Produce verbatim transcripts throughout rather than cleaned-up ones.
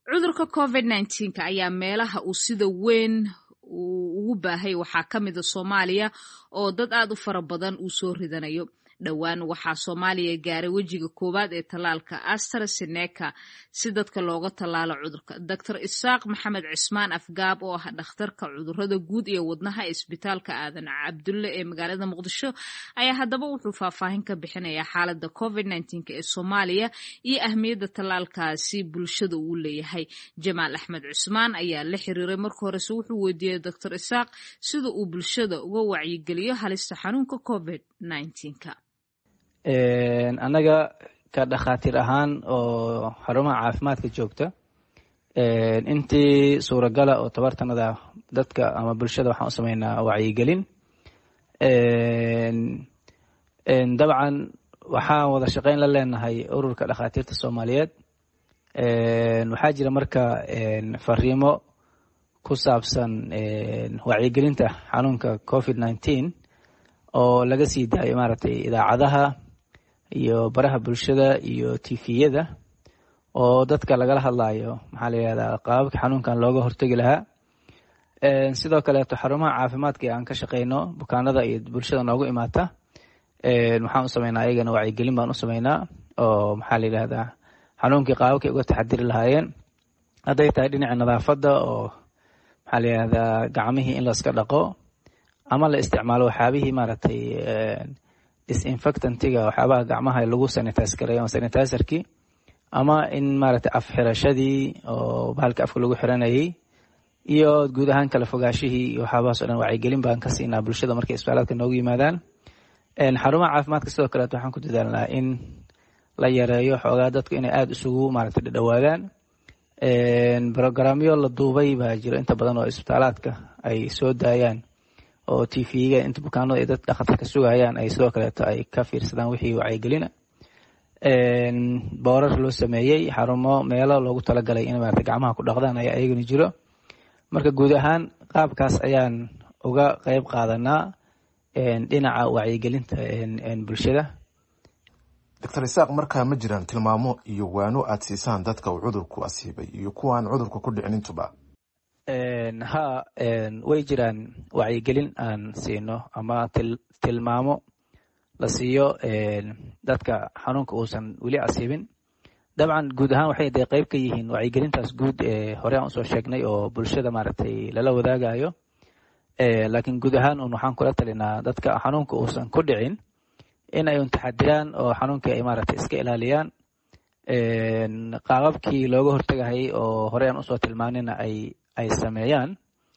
cudurka covid nineteen ayaa meelaha uu sida weyn ugu baahay waxaa ka mid a Soomaaliya oo dad aad u fara badan uu soo ridanayo. dhowaan waxaa Soomaaliya gaaray wejiga koowaad ee talaalka AstraZeneca si dadka looga talaalo cudurka. Doctor Isaaq Maxamed Cismaan Afgaab oo ah dhakhtarka cudurrada guud iyo wadnaha ee isbitaalka Aadan Cabdulle ee magaalada Muqdisho ayaa haddaba wuxuu faahfaahin ka bixinayaa xaaladda covid nineteen ee Soomaaliya iyo ahmiyadda talaalkaasi bulshada uu leeyahay. Jamaal Axmed Cismaan ayaa la xiriiray markii hore wuxuu weydiiyay Doctor Isaaq sida uu bulshada uga wacyigeliyo halista xanuunka covid nineteen. anaga ka dhakhaatiir ahaan oo xarumaha caafimaadka joogta intii suuragala oo tabartanada dadka ama bulshada waxaan u sameynaa wacyigelin. dabcan waxaan wada shaqayn la leenahay ururka dhakhaatiirta Soomaaliyeed. waxaa jira marka fariimo ku saabsan wacyigelinta xanuunka covid nineteen oo laga sii daayo maaragtay idaacadaha iyo baraha bulshada iyo T V-yada oo dadka lagala hadlayo maxaa la yiraahdaa qaabka xanuunkan looga hortagi lahaa. ee sidoo kale xarumaha caafimaadka aan ka shaqeyno bukaanada iyo bulshada noogu imaata ee waxaan u sameynaa ayagana wacyigelin baan u sameynaa oo maxaa la yiraahdaa xanuunkii qaabka uga taxadiri lahaayeen haday tahay dhinaca nadaafadda oo maxaa la yiraahdaa gacmihii in la iska dhaqo ama la isticmaalo waxaabihii maaragtay disinfectantiga waxaabaha gacmaha lagu sanitize gareeyo sanitizerki ama in maaragtay af xirashadii oo bahalka afka lagu xiranayay iyo guud ahaan kala fogaashihii iyo waxaabahaas oo dhan wacyigelin baan ka siinaa bulshada markay isbitaalka noogu yimaadaan. xarumaha caafimaadka sidoo kale waxaan ku dadaalnaa in la yareeyo xoogaa dadku inay aad isugu maaragtay dhadhawaadaan. programyo la duubay baa jiro inta badan oo isbitaalka ay soo daayaan oo T V-ga inta bukaanada ay dad dhakhtarka sugayaan ay sidoo kale ay ka fiirsadaan wixii wacyigelina. een boorar loo sameeyay xarumo meelo loogu talagalay in maaragtay gacmaha ku dhaqdaan ayaa ayagana jiro. marka guud ahaan qaabkaas ayaan uga qayb qaadanaa een dhinaca wacyigelinta een bulshada. Doctor Isaaq, markaa ma jiraan tilmaamo iyo waano aad siisaan dadka uu cudurku asiibay iyo kuwaan cudurku ku dhicin intuba? een ha een way jiraan wacyigelin aan siino ama til, tilmaamo la siiyo een dadka xanuunka uusan weli asiibin. dabcan guud ahaan waxay day qayb ka yihiin wacyigelintaas guud ee hore aan soo sheegnay oo bulshada maaragtay lala wadaagayo. ee laakiin guud ahaan waxaan kula talinaa dadka xanuunka uusan ku dhicin in ay taxadiraan oo xanuunka ay maaragtay iska ilaaliyaan. een qaababkii looga hortagay oo hore aan usoo tilmaanina ay ay sameeyaan.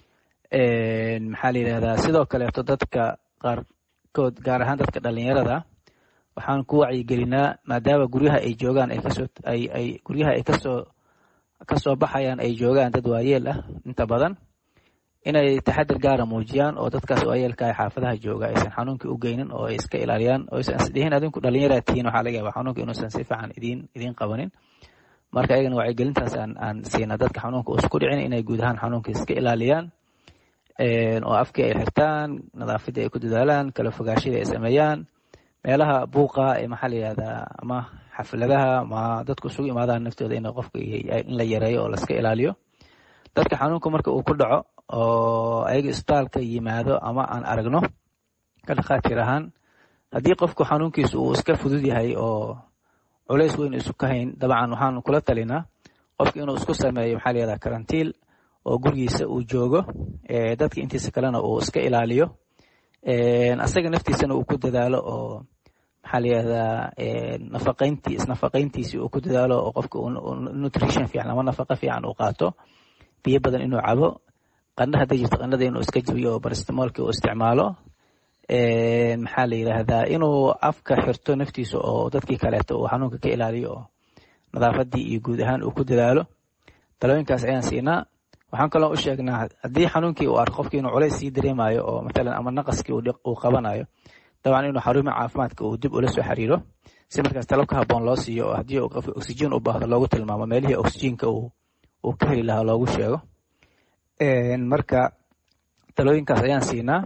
een maxaa la yiraahdaa sidoo kale dadka qaarkood gaar ahaan dadka dhalinyarada waxaan ku wacyigelinaa maadaama guryaha ay joogaan ay kasoo ay ay guryaha ay kasoo kasoo baxayaan ay joogaan dad waayeel ah inta badan inay taxadir gaar ah muujiyaan oo dadkaas waayeelka ay xaafadaha jooga aysan xanuunkii u geynin oo ay iska ilaaliyaan oo aysan isdhihin adinku dhalinyarada tihiin waxaa laga yaabaa xanuunka inuusan si fiican idiin idiin qabanin. marka ayagana wacyigelintaas aan aan siina dadka xanuunka uu isku dhicin inay guud ahaan xanuunka iska ilaaliyaan een oo afkii ay xirtaan nadaafadda ay ku dadaalaan kala fogaashada ay sameeyaan meelaha buuqa ee maxaa la yiraahdaa ama xafladaha ama dadku isugu imaadaan naftooda in qofka in la yareeyo oo la iska ilaaliyo. dadka xanuunka marka uu ku dhaco oo ayaga isbitaalka yimaado ama aan aragno ka dhakhaatiir ahaan haddii qofku xanuunkiisu uu iska fudud yahay oo culays weyn isu ka hayn dabcan waxaan kula talinaa qofka inuu isku sameeyo maxaa la yiraahdaa karantiil oo gurigiisa uu joogo ee dadka intiisa kalena uu iska ilaaliyo. een asaga naftiisana uu ku dadaalo oo maxaa la yiraahdaa nafaqayntii isnafaqayntiisii uu ku dadaalo oo qofka nutrition fiican ama nafaqo fiican uu qaato biyo badan inuu cabo qandhaha hadday jirto qandhada inuu iska jabiyo oo paracetamolka uu isticmaalo. een maxaa la yiraahdaa inuu afka xirto naftiisa oo dadkii kaleeto uu xanuunka ka ilaaliyo oo nadaafadii iyo guud ahaan uu ku dadaalo. talooyinkaas ayaan siinaa. waxaan kaloo u sheegnaa haddii xanuunkii uu arko qofkii inuu culays sii dareemayo oo matalan ama naqaskii uu qabanayo dabcan inuu xarumaha caafimaadka uu dib ula soo xiriiro si markaas talo ka habboon loo siiyo oo haddii uu qofka oxygen u baahdo loogu tilmaamo meelihii oxygenka uu uu ka heli lahaa loogu sheego. een marka talooyinkaas ayaan siinaa.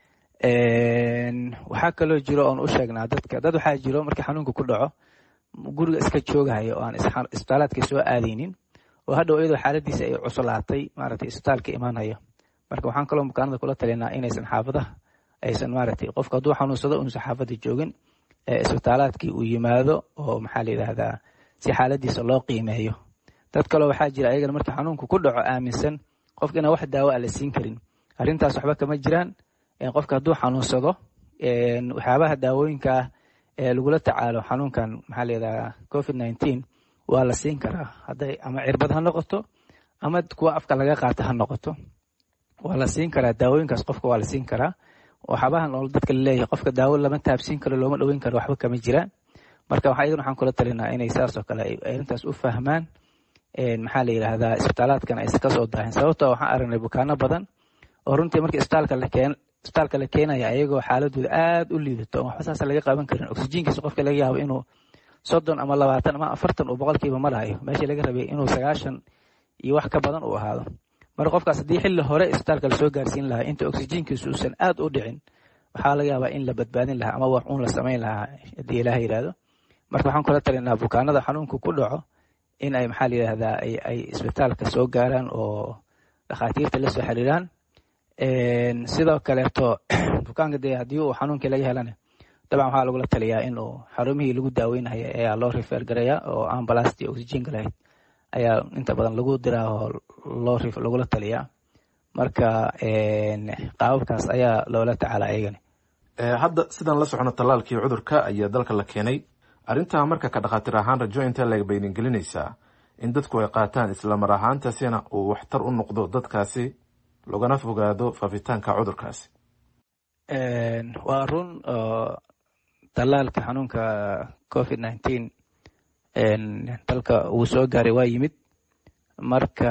een waxaa kaloo jiro oon u sheegnaa dadka dad waxaa jiro markii xanuunka ku dhaco guriga iska joogahaya oo aan isbitaaladka soo aadaynin oo hadhow iyadoo xaaladiisa ay cuslaatay maaragtay isbitaalka imaanayo. marka waxaan kaloo bukaanada kula talinaa inaysan xaafadaha aysan maaragtay qofka hadduu xanuunsado uusan xaafada joogin ee isbitaalaadkii uu yimaado oo maxaa la yidhaahdaa si xaaladiisa loo qiimeeyo. dad kaloo waxaa jira ayagana markii xanuunku ku dhaco aaminsan qofka inaan wax daawo ah la siin karin. arrintaas waxba kama jiraan. qofka hadduu xanuunsado waxyaabaha daawooyinka ah ee lagula tacaalo xanuunkan maxaa la yidhahdaa covid nineteen waa la siin karaa, hadday ama cirbad ha noqoto ama kuwa afka laga qaata ha noqoto, waa la siin karaa daawooyinkaas. qofka waa la siin karaa. waxyaabahan oo dadka laleeyahay qofka daawo lama taabsiin karo, looma dhoweyn karo, waxba kama jiraan. marka waxa iyadan waxaan kula talinaa inay saas oo kale ay arrintaas u fahmaan. maxaa la yidhaahdaa isbitaalaadkan aysan ka soo daahin, sababtoo waxaan aragnay bukaano badan oo runtii markii isbitaalka la keen isbitaalka la keenaya ayagoo xaaladooda aad u liidato oo waxba saas laga qaban karin. oksijiinkiisa qofka laga yaabo inuu soddon ama labaatan ama afartan uu boqolkiiba marayo meeshii laga rabay inuu sagaashan iyo wax ka badan uu ahaado. marka qofkaas haddii xilli hore isbitaalka lasoo gaarsiin lahaa inta oksijiinkiisu uusan aad u dhicin, waxaa laga yaabaa in la badbaadin lahaa ama wax uun la samayn lahaa haddii ilaaha yidhaahdo. marka waxaan kula talinaa bukaanada xanuunku ku dhaco in ay maxaa la yidhaahdaa ay ay isbitaalka soo gaaraan oo dhakhaatiirta la soo xiriiraan. sidoo kaleeto bukaanka dee haddii uu xanuunkii laga helana dabcan waxaa lagula taliyaa inuu xarumihii lagu daaweynaya ayaa loo rifeer garaya oo ambalastii oksijiinka lahayd ayaa inta badan lagu diraa oo loo rif lagula taliyaa. marka qaababkaas ayaa loola tacaala ayagani. hadda sidaan la socono tallaalkii cudurka ayaa dalka la keenay. arrintaa marka ka dhakhaatiir ahaan rajo intee laga bayningelinaysaa in dadku ay qaataan isla mar ahaantaasina uu waxtar u noqdo dadkaasi logana fogaado faafitaanka cudurkaasi? waa run oo tallaalka xanuunka covid nineteen dalka uu soo gaaray waa yimid. marka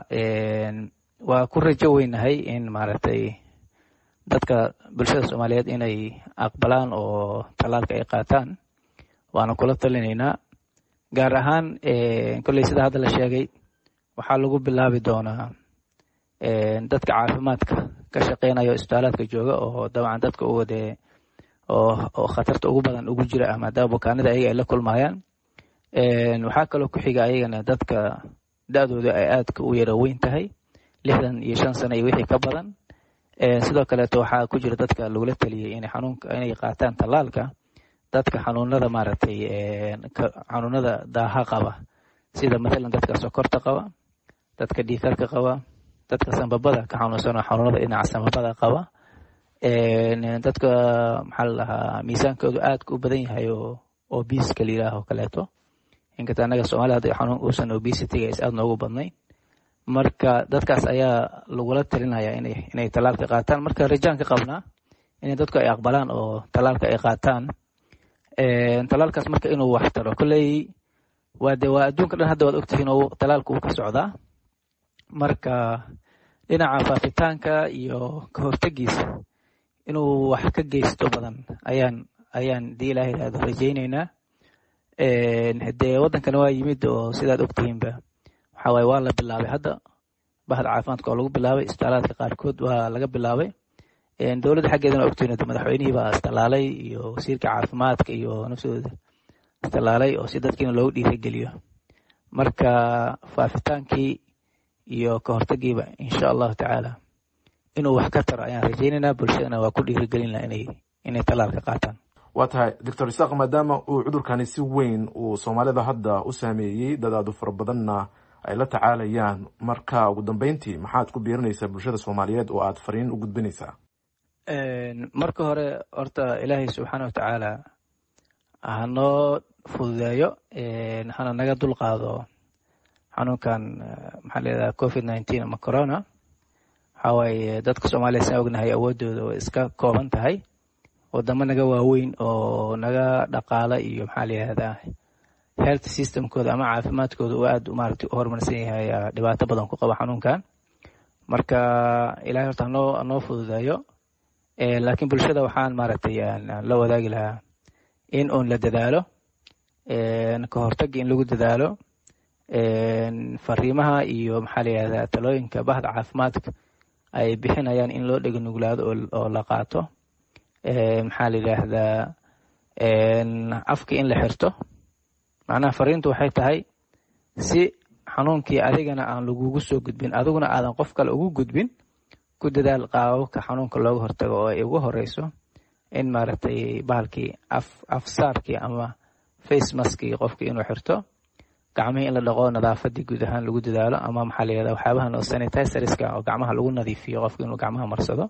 waa ku rajo weynahay in maaragtay dadka bulshada soomaaliyeed inay aqbalaan oo tallaalka ay qaataan. waana kula talinaynaa. gaar ahaan kolley sida hadda la sheegay waxaa lagu bilaabi doonaa dadka caafimaadka ka shaqeynayo isbitaalaadka jooga oo dabcan dadka u wade oo khatarta ugu badan ugu jira ah maadaama bukaanada ayaga ay la kulmayaan. waxaa kaloo ku xiga ayagana dadka da-dooda ay aadka u yara weyn tahay lixdan iyo shan sano iyo wixii ka badan. sidoo kaleeto waxaa ku jira dadka lagula taliyey inay xanuunka inay qaataan tallaalka dadka xanuunada maaragtay xanuunada daaha qaba sida mathalan dadka sokorta qaba, dadka dhiigkarka qaba, dadka sanbabada ka xanuunsanoo xanuunada dhinaca sanbabada qaba, dadka maxaa la dhahaa miisaankoodu aadka u badan yahay oo obiska la yidhaaho kaleeto. inkasta annaga soomaalida hadda xanuun uusan obesity-ga is aad noogu badnay. marka dadkaas ayaa lagula talinaya inay inay tallaalka qaataan. marka rajaan ka qabnaa inay dadku ay aqbalaan oo tallaalka ay qaataan. tallaalkaas marka inuu wax taro kolley waa de waa adduunka dhan hadda waad ogtihiin oo tallaalku uu ka socdaa. marka dhinaca faafitaanka iyo ka hortagiisa inuu wax ka geysto badan ayaan ayaan dii ilaah yidhaahdo rajaynaynaa. dee waddankana waa yimid oo sidaad ogtihiinba waxaa waaye waa la bilaabay hadda bahda caafimaadka oo lagu bilaabay isbitaalaadka qaarkood waa laga bilaabay. dowladda xaggeedana ogtihiin madaxweynihii baa istalaalay iyo wasiirka caafimaadka iyo nafsadooda istalaalay oo si dadkiina loogu dhiirigeliyo. marka faafitaankii iyo ka hortagiiba insha allahu tacaala inuu wax ka taro ayaan rajaynaynaa. bulshadana waa ku dhiirigelin laha inay inay tallaalka qaataan. waa tahay doctor isaaq, maadaama uu cudurkani si weyn uu soomaalida hadda u saameeyey dadaadu fara badanna ay la tacaalayaan, marka ugu dambeyntii maxaad ku biirinaysaa bulshada soomaaliyeed oo aad fariin u gudbinaysaa? marka hore horta ilaahay subxaana watacaala hanoo fududeeyo, hana naga dulqaado xanuunkan maxaa layidhaha covid nineteen ama corona. waxaa waaye dadka soomaaliya saan ognahay awoodooda way iska kooban tahay. wadamo naga waaweyn oo naga dhaqaala iyo maxaa layihahdaa health systemkooda ama caafimaadkooda uu aad maaragtay u horumarsan yahay ayaa dhibaato badan ku qaba xanuunkan. marka ilahay horta hanoo hanoo fududeeyo. laakiin bulshada waxaan maaragtay la wadaagi lahaa in uun la dadaalo, ka hortagi in lagu dadaalo, fariimaha iyo maxaa la yihahdaa talooyinka bahda caafimaadka ay bixinayaan in loo dhega nuglaado oo la qaato. maxaa la yidhaahdaa afka in la xirto. macnaha fariintu waxay tahay si xanuunkii adigana aan lagugu soo gudbin adiguna aadan qof kale ugu gudbin ku dadaal qaababka xanuunka looga hortago oo ay ugu horeyso in maaragtay bahalkii af afsaarkii ama face maskii qofkii inuu xirto gacmihii in la dhaqo nadaafadii guud ahaan lagu dadaalo ama maxaa la yidhahdaa waxyaabahan oo sanitizerska oo gacmaha lagu nadiifiyo qofka inuu gacmaha marsado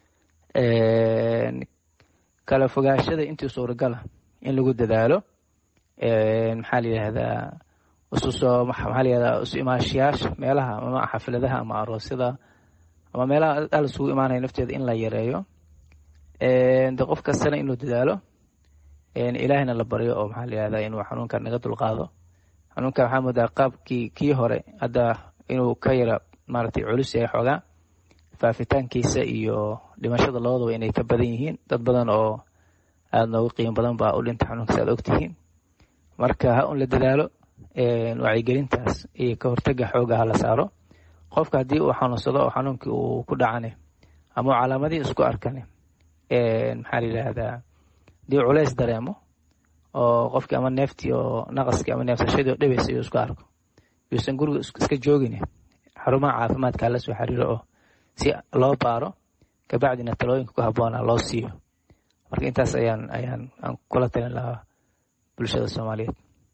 kala fogaashada intii suuragala in lagu dadaalo maxaa la yidhahdaa ususoo maxaa la yidhahdaa isu imaashiyaasha meelaha ama xafladaha ama aroosyada ama meelaha aad isugu imaanaya nafteeda in la yareeyo de qof kastana inuu dadaalo ilaahina la baryo oo maxaa la yidhahdaa inuu xanuunkan naga dulqaado xanuunkan waxaa moodaa qaabkii kii hore hadda inuu ka yara maaragtay culus yahay xoogaa faafitaankiisa iyo dhimashada labadaba inay ka badan yihiin dad badan oo aada nooga qiimo badan baa u dhinta xanuunkaas aad ogtihiin marka ha un la dadaalo wacyigelintaas iyo ka hortaga xooga ha la saaro qofka haddii uu xanuunsado oo xanuunkii uu ku dhacane ama uu calaamadihii isku arkane maxaa la yidhaahdaa haddii culays dareemo oo qofkii ama neeftii oo naqaskii ama neefsashadii oo dhibaysa iyuu isku arko yuusan guriga iska joogine xarumaha caafimaadka hala soo xiriiro oo si loo baaro kabacdina talooyinka ku habboona loo siiyo marka intaas ayaan ayaan aan kula talin lahaa bulshada Soomaaliyeed.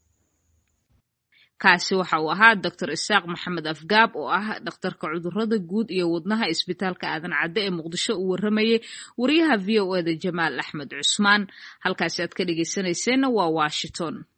kaasi waxa uu ahaa doctor Isaaq Maxamed Afgaab oo ah dhakhtarka cudurrada guud iyo wadnaha isbitaalka Aadan Cadde ee Muqdisho uu waramayay wariyaha V O A da Jamaal Axmed Cusmaan halkaas aad ka dhageysanayseen waa Washington.